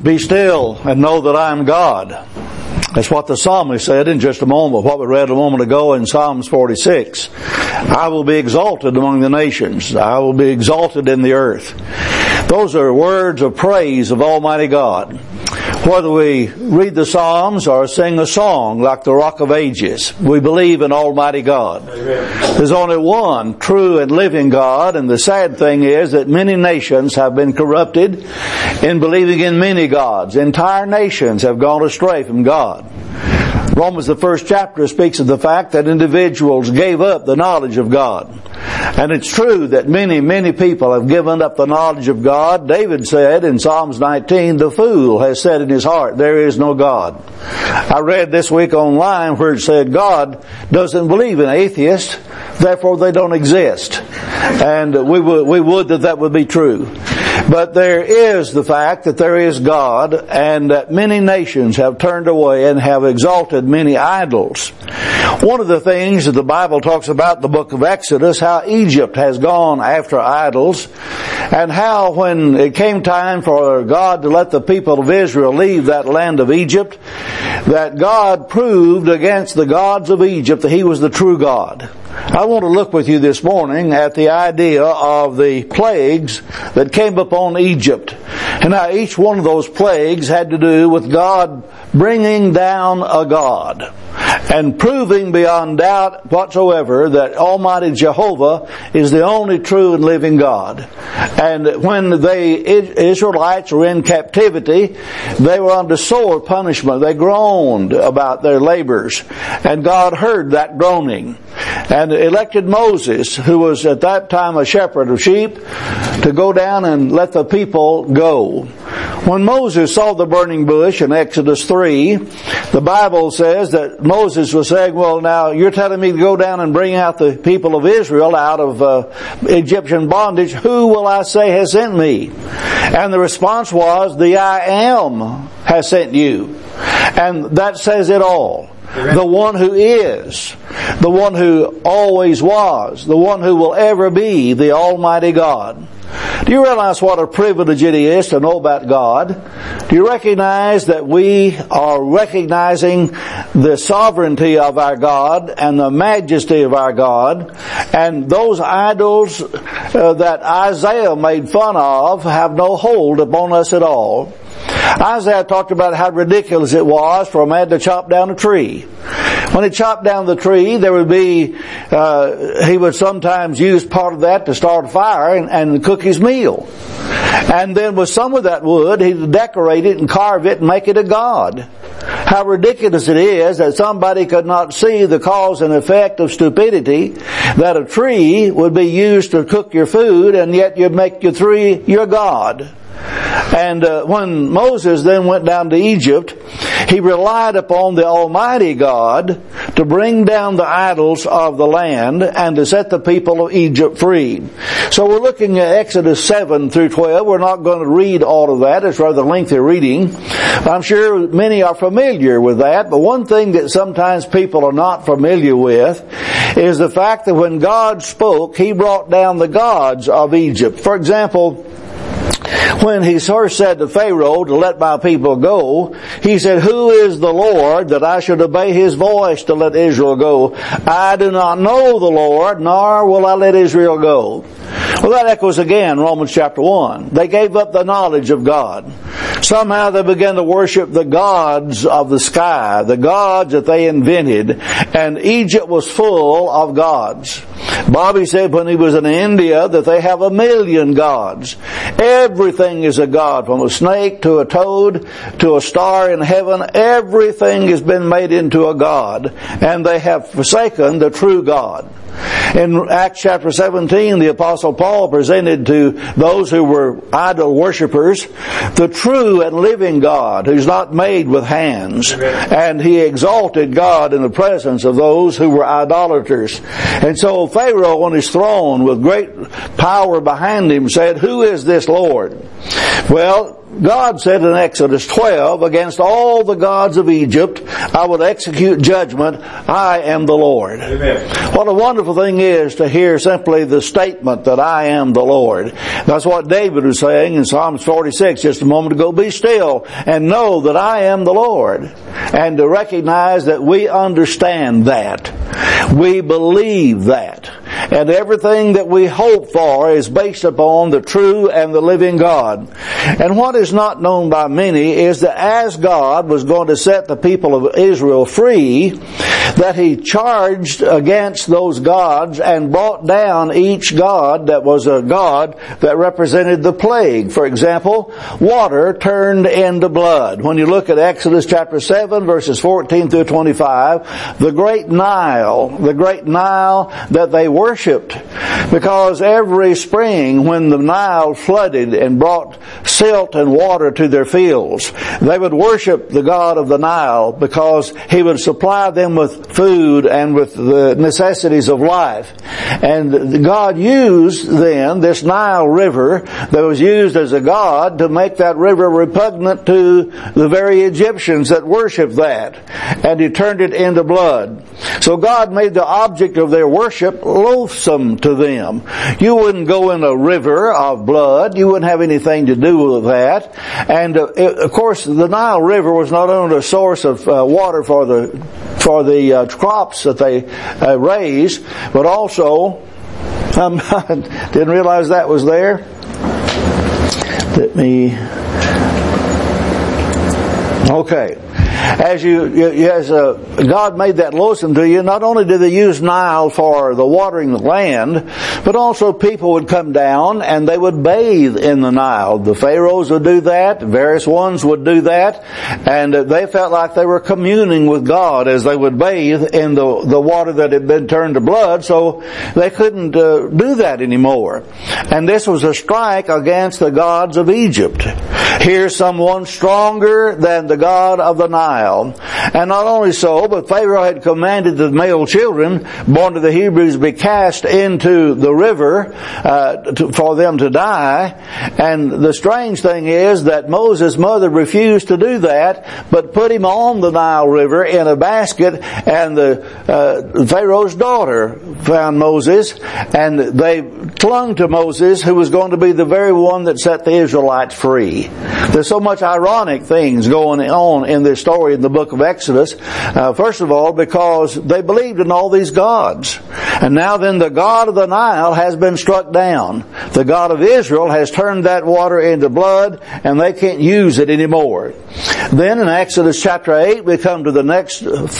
Be still and know that I am God. That's what the psalmist said in just a moment, what we read a moment ago in Psalms 46. I will be exalted among the nations. I will be exalted in the earth. Those are words of praise of Almighty God. Whether we read the Psalms or sing a song like the Rock of Ages, we believe in Almighty God. Amen. There's only one true and living God, and the sad thing is that many nations have been corrupted in believing in many gods. Entire nations have gone astray from God. Romans, the first chapter, speaks of the fact that individuals gave up the knowledge of God. And it's true that many people have given up the knowledge of God. David said in Psalms 19, the fool has said in his heart, there is no God. I read this week online where it said God doesn't believe in atheists, therefore they don't exist. And we would that would be true. But there is the fact that there is God, and that many nations have turned away and have exalted many idols. One of the things that the Bible talks about in the book of Exodus, how Egypt has gone after idols, and how when it came time for God to let the people of Israel leave that land of Egypt, that God proved against the gods of Egypt that He was the true God. I want to look with you this morning at the idea of the plagues that came upon Egypt. And how each one of those plagues had to do with God bringing down a god and proving beyond doubt whatsoever that Almighty Jehovah is the only true and living God. And when the Israelites were in captivity, they were under sore punishment. They groaned about their labors, and God heard that groaning and elected Moses, who was at that time a shepherd of sheep, to go down and let the people go. When Moses saw the burning bush in Exodus 3, the Bible says that Moses was saying, well, now you're telling me to go down and bring out the people of Israel out of Egyptian bondage. Who will I say has sent me? And the response was, the I Am has sent you. And that says it all. The one who is, the one who always was, the one who will ever be, the Almighty God. Do you realize what a privilege it is to know about God? Do you recognize that we are recognizing the sovereignty of our God and the majesty of our God, and those idols that Isaiah made fun of have no hold upon us at all? Isaiah talked about how ridiculous it was for a man to chop down a tree. When he chopped down the tree, there would be, he would sometimes use part of that to start a fire and cook his meal. And then with some of that wood, he'd decorate it and carve it and make it a god. How ridiculous it is that somebody could not see the cause and effect of stupidity, that a tree would be used to cook your food, and yet you'd make your tree your god. And when Moses then went down to Egypt, he relied upon the Almighty God to bring down the idols of the land and to set the people of Egypt free. So we're looking at Exodus 7 through 12. We're not going to read all of that. It's rather lengthy reading. I'm sure many are familiar with that. But one thing that sometimes people are not familiar with is the fact that when God spoke, He brought down the gods of Egypt. For example, when He first said to Pharaoh to let my people go, He said, who is the Lord that I should obey His voice to let Israel go? I do not know the Lord, nor will I let Israel go. Well, that echoes again Romans chapter 1. They gave up the knowledge of God. Somehow they began to worship the gods of the sky, the gods that they invented, and Egypt was full of gods. Bobby said when he was in India that they have 1,000,000 gods. Everything is a god, from a snake to a toad to a star in heaven. Everything has been made into a god, and they have forsaken the true God. In Acts chapter 17, the Apostle Paul presented to those who were idol worshippers the true and living God, who's not made with hands. And he exalted God in the presence of those who were idolaters. And so Pharaoh Pharaoh on his throne with great power behind him said, "Who is this Lord?" Well, God said in Exodus 12, "Against all the gods of Egypt I will execute judgment. I am the Lord." Amen. What a wonderful thing is to hear simply the statement that I am the Lord. That's what David was saying in Psalms 46 just a moment ago. Be still and know that I am the Lord. And to recognize that we understand that. We believe that. And everything that we hope for is based upon the true and the living God. And what is not known by many is that as God was going to set the people of Israel free, that He charged against those gods and brought down each god that was a god that represented the plague. For example, water turned into blood. When you look at Exodus chapter 7 verses 14 through 25, the great Nile that they worshipped, because every spring when the Nile flooded and brought silt and water to their fields, they would worship the god of the Nile because he would supply them with food and with the necessities of life. And God used then this Nile River that was used as a god to make that river repugnant to the very Egyptians that worshiped that. And He turned it into blood. So God made the object of their worship loathsome to them. You wouldn't go in a river of blood. You wouldn't have anything to do with that. And of course, the Nile River was not only a source of water for the crops that they raised, but also, didn't realize that was there. Okay. As God made that loathsome to you, not only did they use Nile for the watering the land, but also people would come down and they would bathe in the Nile. The pharaohs would do that, various ones would do that, and they felt like they were communing with God as they would bathe in the water that had been turned to blood, so they couldn't do that anymore. And this was a strike against the gods of Egypt. Here's someone stronger than the God of the Nile. And not only so, but Pharaoh had commanded the male children born to the Hebrews be cast into the river for them to die. And the strange thing is that Moses' mother refused to do that, but put him on the Nile River in a basket, and the Pharaoh's daughter found Moses, and they clung to Moses, who was going to be the very one that set the Israelites free. There's so much ironic things going on in this story in the book of Exodus. First of all, because they believed in all these gods. And now then the God of the Nile has been struck down. The God of Israel has turned that water into blood, and they can't use it anymore. Then in Exodus chapter 8, we come to the next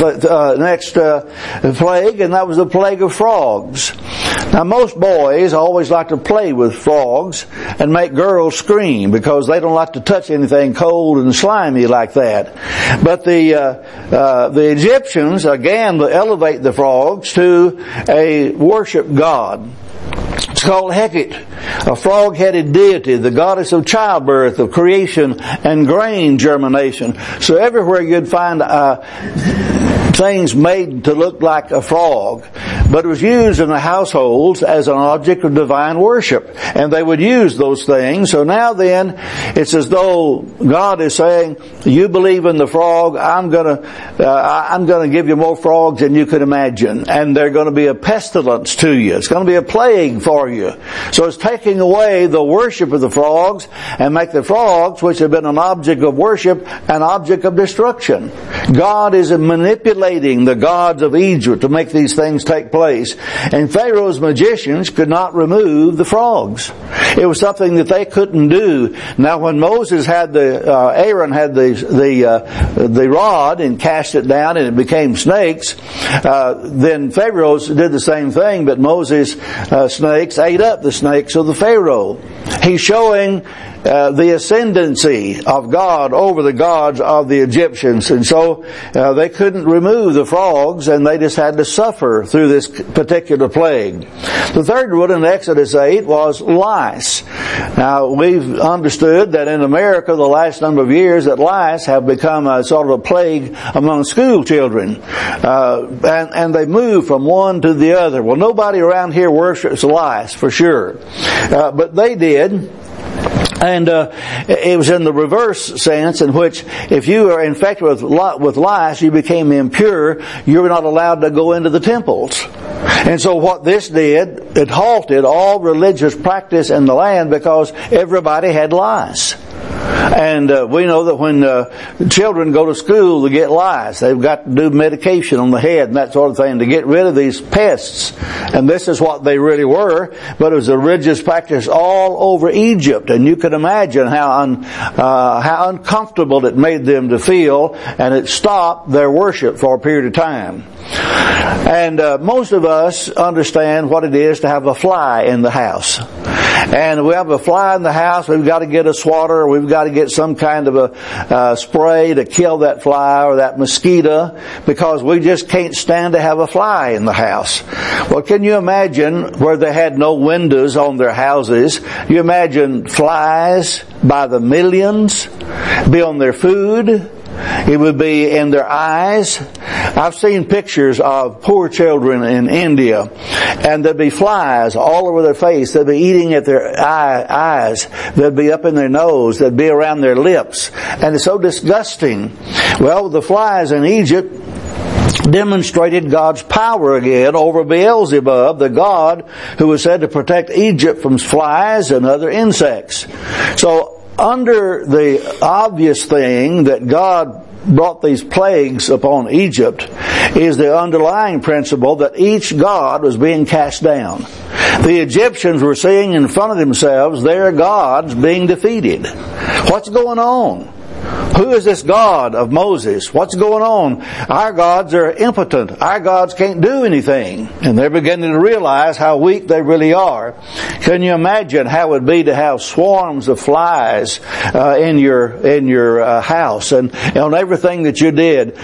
plague, and that was the plague of frogs. Now most boys always like to play with frogs and make girls scream because they don't like to touch anything cold and slimy like that. But the Egyptians again will elevate the frogs to a worship god. It's called Hecate, a frog-headed deity, the goddess of childbirth, of creation, and grain germination. So everywhere you'd find things made to look like a frog, but it was used in the households as an object of divine worship, and they would use those things. So now then, it's as though God is saying, you believe in the frog, I'm gonna give you more frogs than you could imagine, and they're going to be a pestilence to you. It's going to be a plague for you. So it's taking away the worship of the frogs and make the frogs, which have been an object of worship, an object of destruction. God is manipulating the gods of Egypt to make these things take place. And Pharaoh's magicians could not remove the frogs. It was something that they couldn't do. Now when Moses had Aaron had the rod and cast it down and it became snakes, then Pharaoh's did the same thing, but Moses' snakes ate up the snakes of the Pharaoh. He's showing the ascendancy of God over the gods of the Egyptians. And so they couldn't remove the frogs, and they just had to suffer through this particular plague. The third one in Exodus 8 was lice. Now, we've understood that in America the last number of years that lice have become a sort of a plague among school children. And they move from one to the other. Well, nobody around here worships lice, for sure. But they did. And it was in the reverse sense, in which if you are infected with lice, you became impure. You were not allowed to go into the temples. And so what this did, it halted all religious practice in the land because everybody had lice. And we know that when children go to school to get lice, they've got to do medication on the head and that sort of thing to get rid of these pests. And this is what they really were, but it was a religious practice all over Egypt. And you can imagine how uncomfortable it made them to feel, and it stopped their worship for a period of time. And most of us understand what it is to have a fly in the house. And we have a fly in the house, we've got to get a swatter, we've got to get some kind of a spray to kill that fly or that mosquito, because we just can't stand to have a fly in the house. Well, can you imagine where they had no windows on their houses? You imagine flies by the millions be on their food. It would be in their eyes. I've seen pictures of poor children in India, and there'd be flies all over their face. They'd be eating at their eyes. They'd be up in their nose. They'd be around their lips. And it's so disgusting. Well, the flies in Egypt demonstrated God's power again over Beelzebub, the god who was said to protect Egypt from flies and other insects. So, under the obvious thing that God brought these plagues upon Egypt is the underlying principle that each god was being cast down. The Egyptians were seeing in front of themselves their gods being defeated. What's going on? Who is this God of Moses? What's going on? Our gods are impotent. Our gods can't do anything. And they're beginning to realize how weak they really are. Can you imagine how it would be to have swarms of flies in your house and on everything that you did?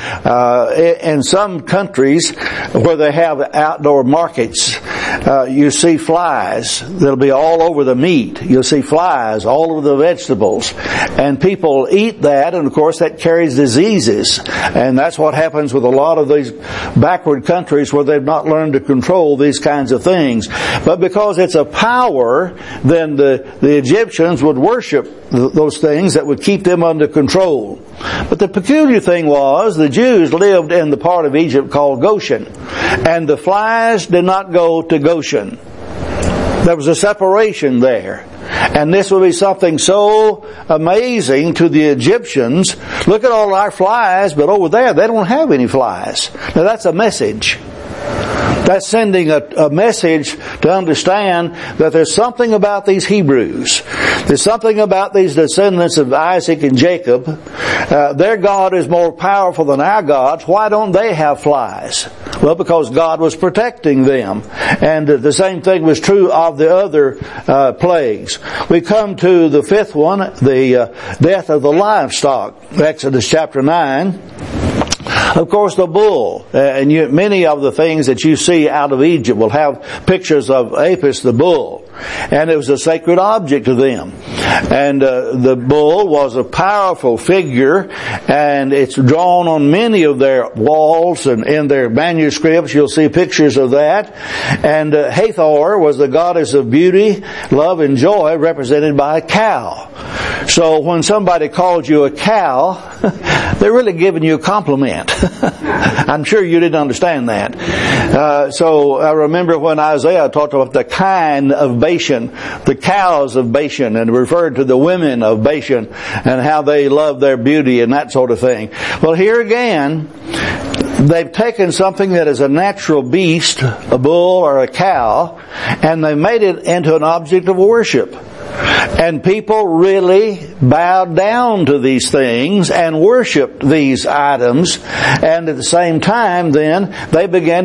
In some countries where they have outdoor markets, you see flies. They'll be all over the meat. You'll see flies all over the vegetables. And people eat that, and of course that carries diseases. And that's what happens with a lot of these backward countries where they've not learned to control these kinds of things. But because it's a power, then the Egyptians would worship those things that would keep them under control. But the peculiar thing was, the Jews lived in the part of Egypt called Goshen. And the flies did not go to Goshen. There was a separation there. And this would be something so amazing to the Egyptians. Look at all our flies, but over there they don't have any flies. Now that's a message. That's sending a message to understand that there's something about these Hebrews. There's something about these descendants of Isaac and Jacob. Their God is more powerful than our gods. Why don't they have flies? Well, because God was protecting them. And the same thing was true of the other plagues. We come to the fifth one, the death of the livestock. Exodus chapter 9. Of course, the bull, and many of the things that you see out of Egypt will have pictures of Apis the bull, and it was a sacred object to them. And the bull was a powerful figure, and it's drawn on many of their walls and in their manuscripts. You'll see pictures of that. And Hathor was the goddess of beauty, love, and joy, represented by a cow. So when somebody calls you a cow, they're really giving you a compliment. I'm sure you didn't understand that. So I remember when Isaiah talked about the kine of Bashan, the cows of Bashan, and referred to the women of Bashan and how they love their beauty and that sort of thing. Well, here again, they've taken something that is a natural beast, a bull or a cow, and they made it into an object of worship. And people really bowed down to these things and worshipped these items. And at the same time, then, they began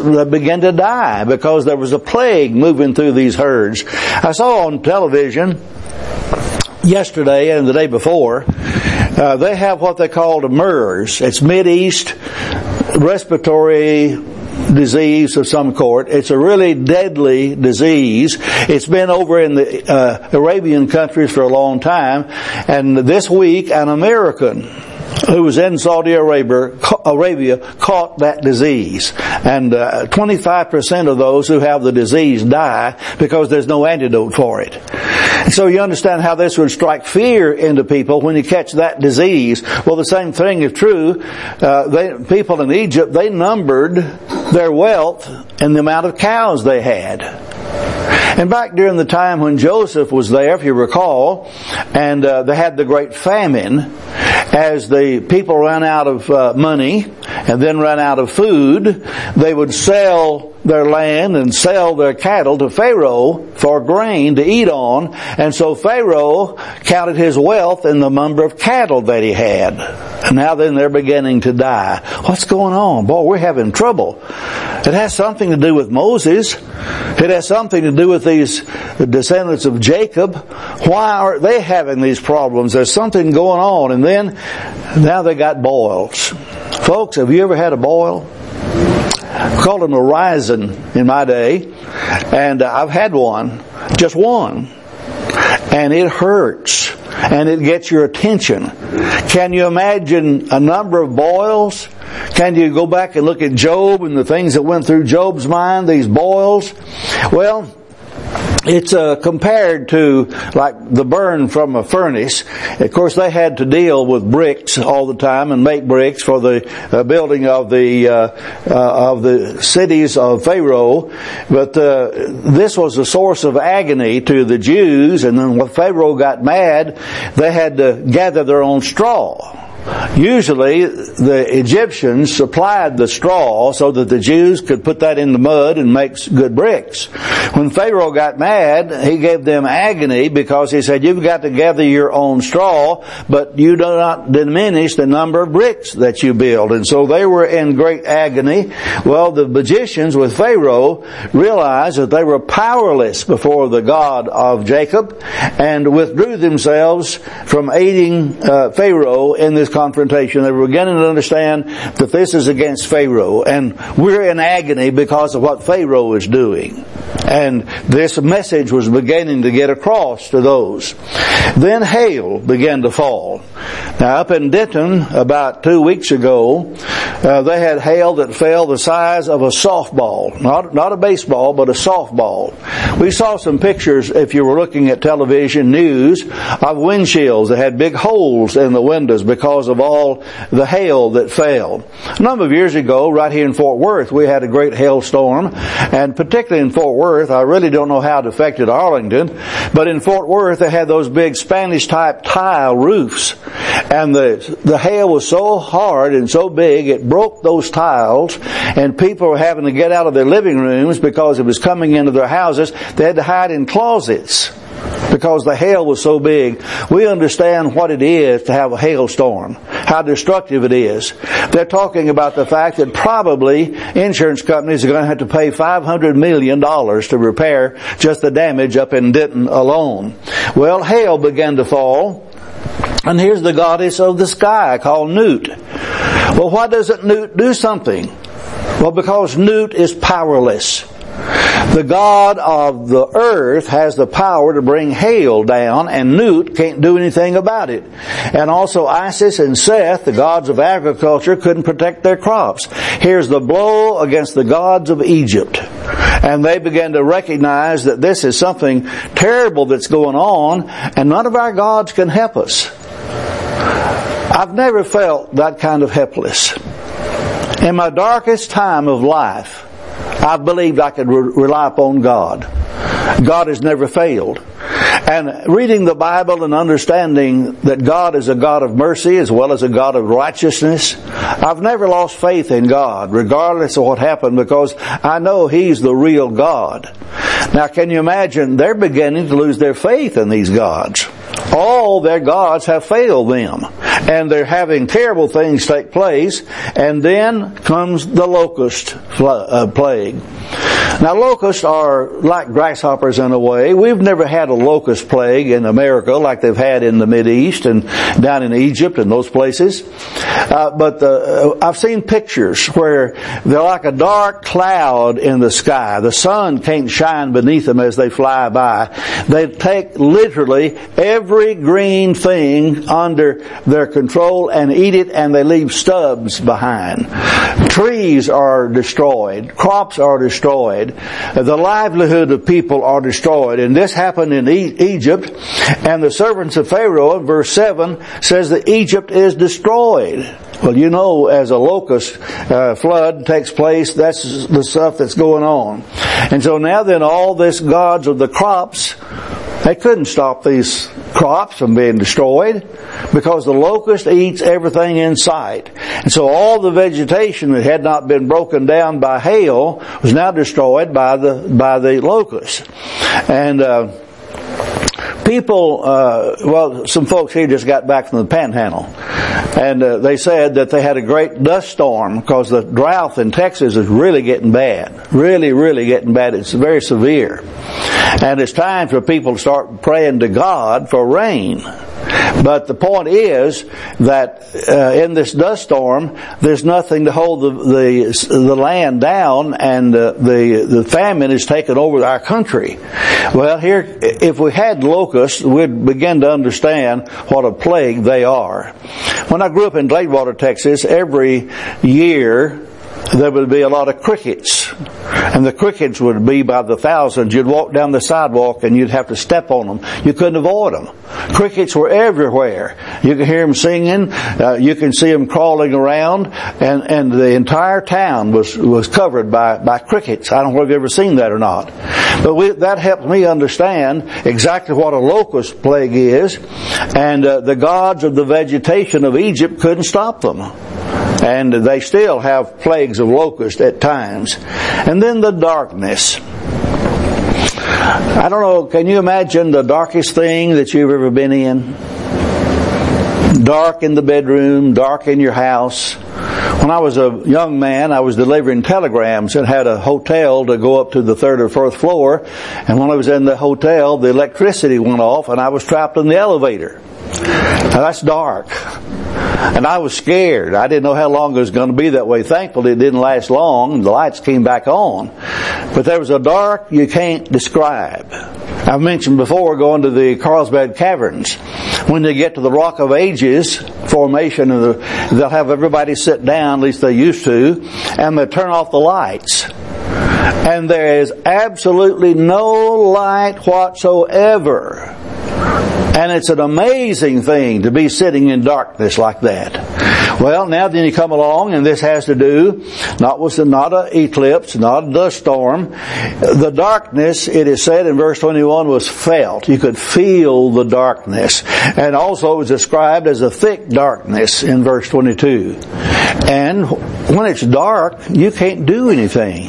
to die because there was a plague moving through these herds. I saw on television yesterday and the day before, they have what they call the MERS. It's Mideast respiratory disease of some sort. It's a really deadly disease. It's been over in the Arabian countries for a long time. And this week, an American who was in Saudi Arabia caught that disease. And 25% of those who have the disease die because there's no antidote for it. And so you understand how this would strike fear into people when you catch that disease. Well, the same thing is true. People in Egypt, they numbered their wealth and the amount of cows they had. And back during the time when Joseph was there, if you recall, and they had the great famine, as the people ran out of money and then ran out of food, they would sell their land and sell their cattle to Pharaoh for grain to eat on. And so Pharaoh counted his wealth in the number of cattle that he had. And now then they're beginning to die. What's going on? Boy, we're having trouble. It has something to do with Moses. It has something to do with these descendants of Jacob. Why are they having these problems? There's something going on. And then, now they got boils. Folks, have you ever had a boil? We called them a raisin in my day. And I've had one. Just one. And it hurts. And it gets your attention. Can you imagine a number of boils? Can you go back and look at Job and the things that went through Job's mind, these boils? Well, it's compared to like the burn from a furnace. Of course, they had to deal with bricks all the time and make bricks for the building of the cities of Pharaoh. But this was a source of agony to the Jews. And then when Pharaoh got mad, they had to gather their own straw. Usually the Egyptians supplied the straw so that the Jews could put that in the mud and make good bricks. When Pharaoh got mad, he gave them agony because he said, you've got to gather your own straw, but you do not diminish the number of bricks that you build. And so they were in great agony. Well, the magicians with Pharaoh realized that they were powerless before the God of Jacob and withdrew themselves from aiding Pharaoh in this confrontation. They were beginning to understand that this is against Pharaoh, and we're in agony because of what Pharaoh is doing. And this message was beginning to get across to those. Then hail began to fall. Now up in Denton about 2 weeks ago, they had hail that fell the size of a softball. Not a baseball, but a softball. We saw some pictures, if you were looking at television news, of windshields that had big holes in the windows because of all the hail that fell. A number of years ago, right here in Fort Worth, we had a great hailstorm, and particularly in Fort Worth, I really don't know how it affected Arlington, but in Fort Worth they had those big Spanish-type tile roofs, and the hail was so hard and so big it broke those tiles, and people were having to get out of their living rooms because it was coming into their houses. They had to hide in closets because the hail was so big. We understand what it is to have a hailstorm, how destructive it is. They're talking about the fact that probably insurance companies are going to have to pay $500 million to repair just the damage up in Denton alone. Well, hail began to fall, and here's the goddess of the sky called Nut. Well, why doesn't Nut do something? Well, because Nut is powerless. The God of the earth has the power to bring hail down, and Nut can't do anything about it. And also Isis and Seth, the gods of agriculture, couldn't protect their crops. Here's the blow against the gods of Egypt. And they began to recognize that this is something terrible that's going on, and none of our gods can help us. I've never felt that kind of helpless. In my darkest time of life, I believed I could rely upon God. God has never failed. And reading the Bible and understanding that God is a God of mercy as well as a God of righteousness, I've never lost faith in God, regardless of what happened, because I know He's the real God. Now, can you imagine? They're beginning to lose their faith in these gods. all their gods have failed them. And they're having terrible things take place. And then comes the locust plague. Now, locusts are like grasshoppers in a way. We've never had a locust plague in America like they've had in the Mideast and down in Egypt and those places. But I've seen pictures where they're like a dark cloud in the sky. The sun can't shine beneath them as they fly by. They take literally every green thing under their control and eat it, and they leave stubs behind. Trees are destroyed. Crops are destroyed. The livelihood of people are destroyed. And this happened in Egypt. And the servants of Pharaoh, in verse 7, says that Egypt is destroyed. Well, you know, as a locust flood takes place, that's the stuff that's going on. And so now then all this gods of the crops, they couldn't stop these crops from being destroyed because the locust eats everything in sight. And so all the vegetation that had not been broken down by hail was now destroyed by the locust. And people, some folks here just got back from the Panhandle, and they said that they had a great dust storm because the drought in Texas is really getting bad. Really, really getting bad. It's very severe. And it's time for people to start praying to God for rain. But the point is that in this dust storm, there's nothing to hold the land down, and the famine is taking over our country. Well, here, if we had locusts, we'd begin to understand what a plague they are. When I grew up in Gladewater, Texas, every year there would be a lot of crickets. And the crickets would be by the thousands. You'd walk down the sidewalk and you'd have to step on them. You couldn't avoid them. Crickets were everywhere. You could hear them singing. You can see them crawling around. And the entire town was covered by crickets. I don't know if you've ever seen that or not. But that helped me understand exactly what a locust plague is. And the gods of the vegetation of Egypt couldn't stop them. And they still have plagues of locusts at times. And then the darkness. I don't know, can you imagine the darkest thing that you've ever been in? Dark in the bedroom, dark in your house. When I was a young man, I was delivering telegrams and had a hotel to go up to the 3rd or 4th floor. And when I was in the hotel, the electricity went off and I was trapped in the elevator. Now that's dark. And I was scared. I didn't know how long it was going to be that way. Thankfully, it didn't last long. The lights came back on. But there was a dark you can't describe. I've mentioned before going to the Carlsbad Caverns. When they get to the Rock of Ages formation, they'll have everybody sit down, at least they used to, and they turn off the lights. And there is absolutely no light whatsoever. And it's an amazing thing to be sitting in darkness like that. Well, now then you come along, and this has to do not an eclipse, not a dust storm. The darkness, it is said in verse 21, was felt. You could feel the darkness. And also it was described as a thick darkness in verse 22. And when it's dark, you can't do anything.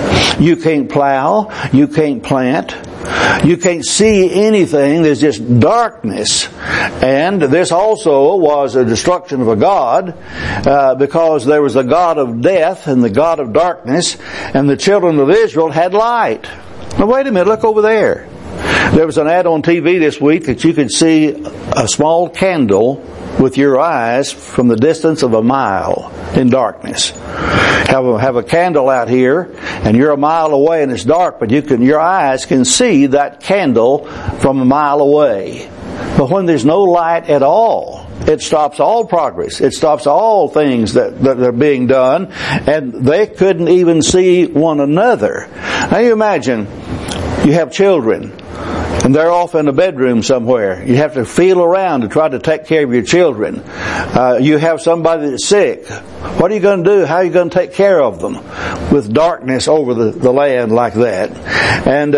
You can't plow. You can't plant. You can't see anything. There's just darkness. And this also was a destruction of a god, because there was the god of death and the god of darkness, and the children of Israel had light. Now wait a minute, look over there. There was an ad on TV this week that you could see a small candle with your eyes from the distance of a mile in darkness. Have a candle out here, and you're a mile away and it's dark, but your eyes can see that candle from a mile away. But when there's no light at all, it stops all progress. It stops all things that are being done, and they couldn't even see one another. Now you imagine, you have children, and they're off in a bedroom somewhere. You have to feel around to try to take care of your children. You have somebody that's sick. What are you going to do? How are you going to take care of them with darkness over the land like that? And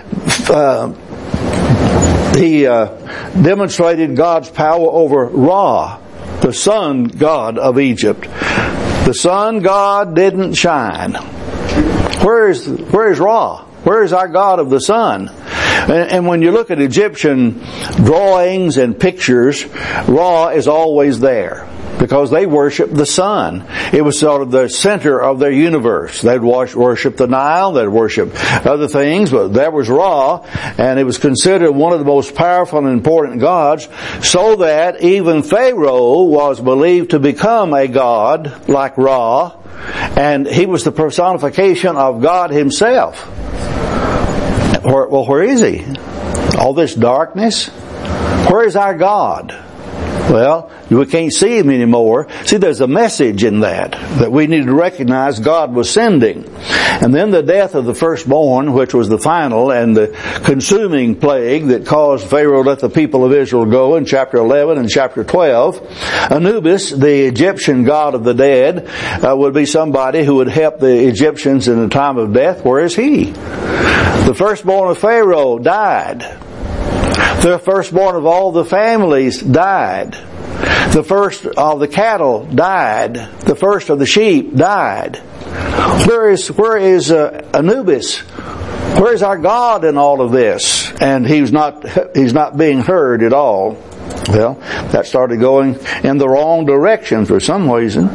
he demonstrated God's power over Ra, the sun god of Egypt. The sun god didn't shine. Where is Ra? Where is our God of the sun? And when you look at Egyptian drawings and pictures, Ra is always there, because they worshiped the sun. It was sort of the center of their universe. They'd worship the Nile, they'd worship other things, but there was Ra, and it was considered one of the most powerful and important gods, so that even Pharaoh was believed to become a god like Ra, and he was the personification of God himself. Well, where is he? All this darkness? Where is our God? Well, we can't see him anymore. See, there's a message in that we need to recognize God was sending. And then the death of the firstborn, which was the final and the consuming plague that caused Pharaoh to let the people of Israel go in chapter 11 and chapter 12. Anubis, the Egyptian god of the dead, would be somebody who would help the Egyptians in the time of death. Where is he? The firstborn of Pharaoh died. The firstborn of all the families died. The first of the cattle died. The first of the sheep died. Where is Anubis? Where is our God in all of this? And he's not being heard at all. Well, that started going in the wrong direction for some reason.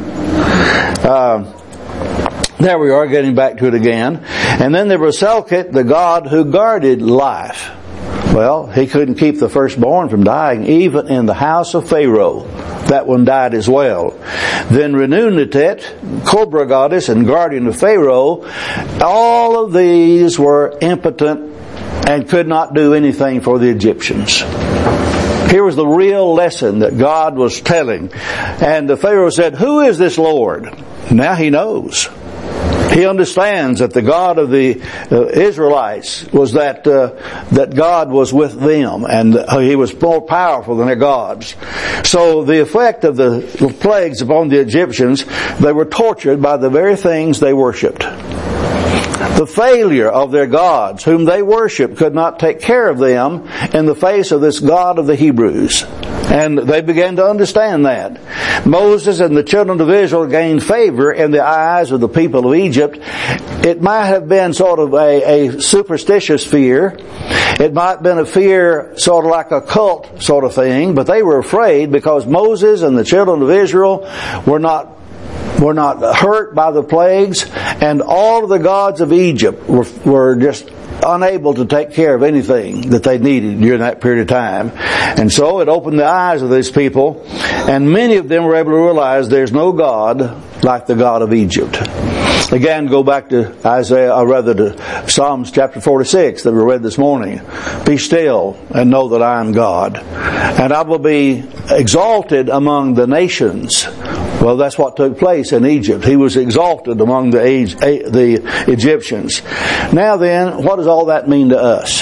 There we are, getting back to it again. And then there was Selkit, the god who guarded life. Well, he couldn't keep the firstborn from dying, even in the house of Pharaoh. That one died as well. Then Renunetet, cobra goddess and guardian of Pharaoh, all of these were impotent and could not do anything for the Egyptians. Here was the real lesson that God was telling. And the Pharaoh said, "Who is this Lord?" Now he knows. He understands that the God of the Israelites was that God was with them, and he was more powerful than their gods. So the effect of the plagues upon the Egyptians, they were tortured by the very things they worshipped. The failure of their gods, whom they worshipped, could not take care of them in the face of this God of the Hebrews. And they began to understand that. Moses and the children of Israel gained favor in the eyes of the people of Egypt. It might have been sort of a superstitious fear. It might have been a fear sort of like a cult sort of thing, but they were afraid because Moses and the children of Israel were not hurt by the plagues, and all of the gods of Egypt were just unable to take care of anything that they needed during that period of time. And so it opened the eyes of these people, and many of them were able to realize there's no God like the God of Egypt. Again, go back to to Psalms chapter 46 that we read this morning. Be still and know that I am God, and I will be exalted among the nations. Well, that's what took place in Egypt. He was exalted among the Egyptians. Now then, what does all that mean to us?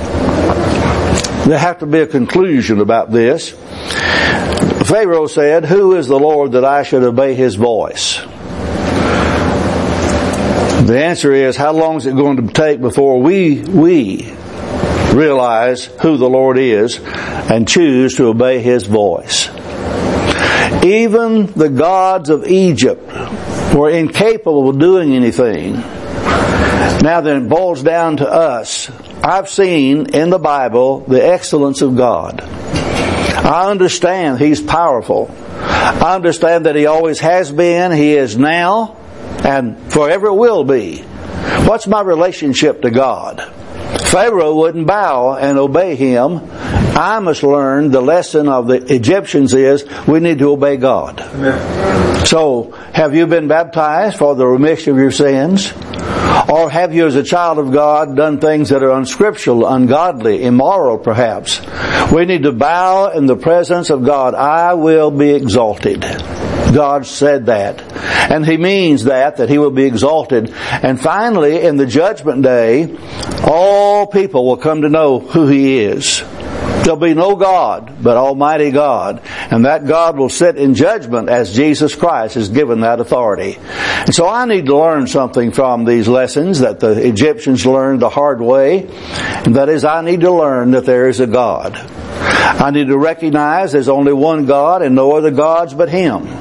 There has to be a conclusion about this. Pharaoh said, "Who is the Lord that I should obey his voice?" The answer is, how long is it going to take before we realize who the Lord is and choose to obey his voice? Even the gods of Egypt were incapable of doing anything. Now then, it boils down to us. I've seen in the Bible the excellence of God. I understand He's powerful. I understand that He always has been, He is now, and forever will be. What's my relationship to God? Pharaoh wouldn't bow and obey him. I must learn the lesson of the Egyptians is we need to obey God. Amen. So, have you been baptized for the remission of your sins? Or have you as a child of God done things that are unscriptural, ungodly, immoral perhaps? We need to bow in the presence of God. I will be exalted. God said that. And He means that He will be exalted. And finally, in the judgment day, all people will come to know who He is. There'll be no God but Almighty God. And that God will sit in judgment as Jesus Christ is given that authority. And so I need to learn something from these lessons that the Egyptians learned the hard way. And that is, I need to learn that there is a God. I need to recognize there's only one God and no other gods but Him.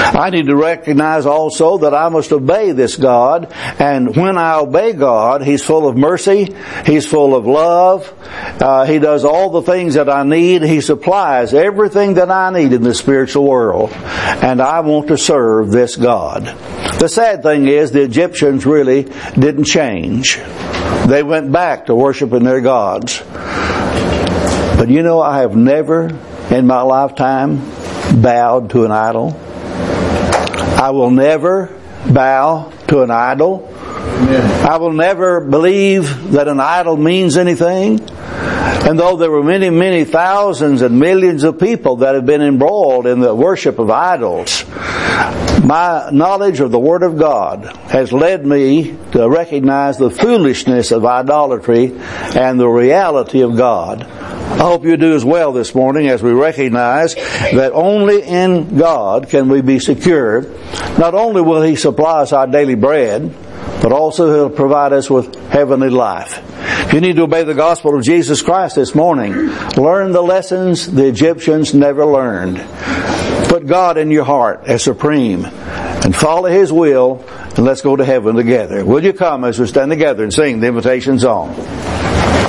I need to recognize also that I must obey this God, and when I obey God, He's full of mercy, He's full of love, He does all the things that I need, He supplies everything that I need in the spiritual world, and I want to serve this God. The sad thing is the Egyptians really didn't change. They went back to worshiping their gods. But you know, I have never in my lifetime bowed to an idol. I will never bow to an idol. I will never believe that an idol means anything. And though there were many, many thousands and millions of people that have been embroiled in the worship of idols, my knowledge of the Word of God has led me to recognize the foolishness of idolatry and the reality of God. I hope you do as well this morning as we recognize that only in God can we be secure. Not only will He supply us our daily bread, but also He'll provide us with heavenly life. If you need to obey the gospel of Jesus Christ this morning, learn the lessons the Egyptians never learned. Put God in your heart as supreme and follow His will, and let's go to heaven together. Will you come as we stand together and sing the invitation song?